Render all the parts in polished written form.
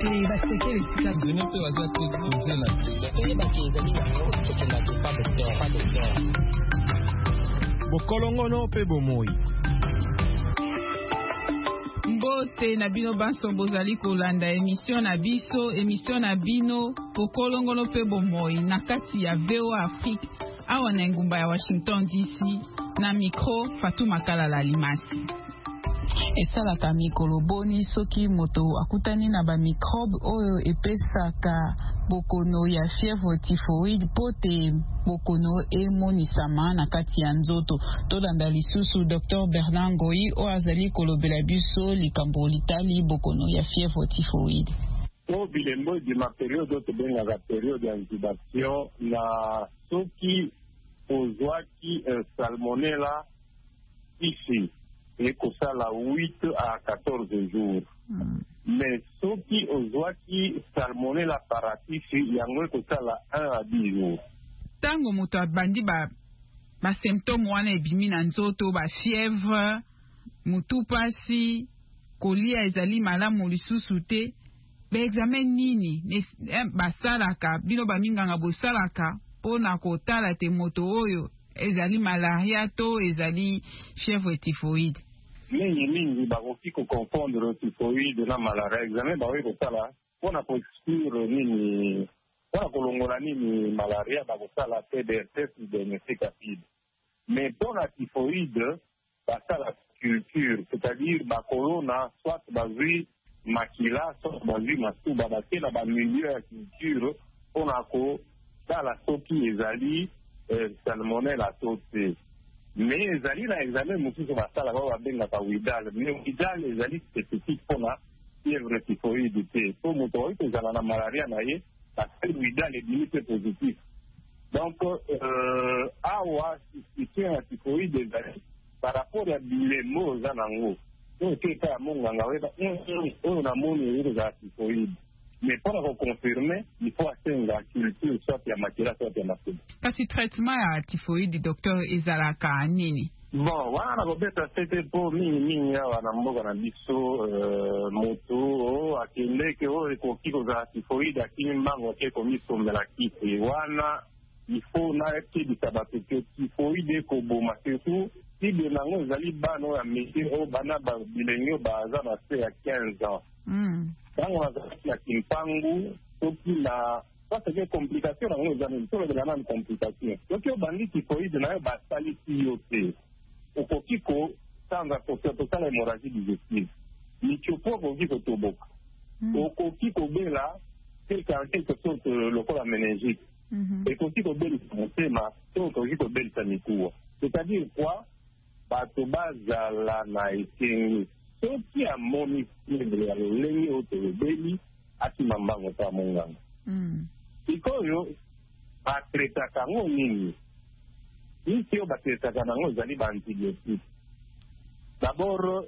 Bokolongono pe bomoi. Mbote na bino banso bozali kolanda émission na bino Bokolongono pe bomoi na kati ya VOA Afrique awa na ngumba ya Washington DC na micro Fatuma Kalala Limasi. Esalaka mikolo boni soki moto akutani na ba microbe oyo epesaka bokono ya fièvre typhoïde pote bokono emonisama na kati ya nzoto. Tolanda lisusu Dr Bernard Ngoyi o azali kolobela biso likambo litali bokono ya fièvre typhoïde. Bilembo di ma période to benga la période d'incubation na soki ozwaki salmonella ici et que ça la 8 à 14 jours. Mais soki ozwaki salmonella parasitic yango ko ça la 1 à 10 jours. Tango moto abandi ba symptômes wana ebimi na nzoto ba fièvre, mutu pasi, kolia ezali malamu lisusu te. Ba examen nini basalaka bino baminganga bosalaka pona kotala te moto oyo ezali malaria to ezali fièvre typhoïde. Mingi bakoki ko confondre typhoïde na malaria. Examen bawe kosala pona ko exclure nini pona kolongola nini malaria bakosala PCR test diagnostic rapide. Mais pona typhoïde basala culture, c'est-à-dire bakolona soit bazui makila soit bazui masuba bakela ba milieu ya culture pona ko dala soki ezali salmonella tote. Mais ezali na examen mosusu basala ba babengaka widal. Mais widal ezali spécifique pona fièvre typhoïde te. Po moto oyo ezala na malaria na ye parce que widal est limité positif. Donc awa situation ya typhoïde ezali par rapport à bilemo za nango. Donc eta ya monganga weba oyo na moni ezala typhoïde. Mais pour la confirmer, il faut atteindre la culture soit ya makila soit ya masuba. Kasi traitement ya typhoïde docteur ezalaka nini? Bon, wana kobeta sete po mingi awa na mboka na biso moto akendeke oyo ekoki kozala typhoïde akimi mbango ake komisomela kisi wana il faut nayebisa bato ke typhoïde ekoboma surtout cible nango ezali bana oyo ya métier oyo bana bilenge oyo baza na se ya 15 ans. Tango nazalaki na kimpangu soki na parce que complication nango ezali tolobela nani complication soki obandi typhoïde nayo basalisi yo te okoki kosanza kosala hémorragie digestive mikiopo okoki kotoboka okoki kobela quelque sorte lokola méningite ekoki kobelisa motema to okoki kobelisa mikuwa. C'est-à-dire quoi bato bazala na esengi soki amoni fièvre ya lolenge oyo tolobeli akima mbango ta monganga. Sikoyo batretaka yango nini? Isi oyo batretaka nango ezali baantibiotique. D'abord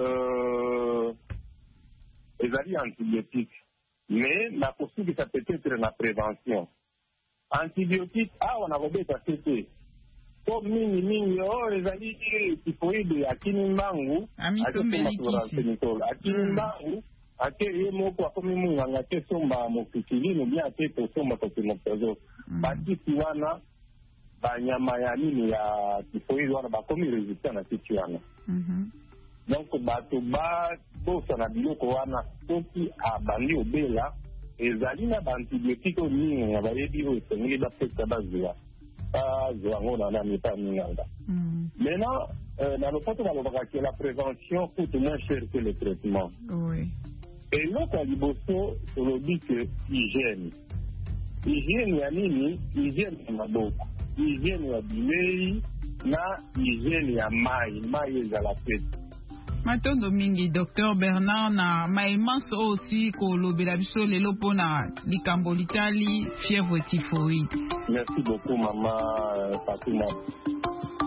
ezali antibiotique mais nakosukisa peut-être na prévention. Antibiotique awa nakobeta sete po mingi oyo ezali typhoïde akini mbangu akini mbangu ake ye moko akomi munganga te somba mopikiline bien ate tosomba totemoprazole bakisi wana banyama ya nini ya typhoïde wana bakomi résistant na kisi wana. Donc bato babosa na biloko wana soki abandi obela ezali na baantibiotique oyo mingi bayebi oyo esengeli bapesa bazwa yango na mita minganga. Maintenant dans le côté balobaka que la prévention coûte moins cher que le traitement. Et l'autre liboso tolobi que hygiène ya nini? Hygiène ya maboko, hygiène ya bilei na hygiène ya mai ezala pete. Matondo mingi Dr Bernard na maimanso aussi kolobela biso lelo pona likambo litali fièvre typhoïde. Merci beaucoup maman Fatima.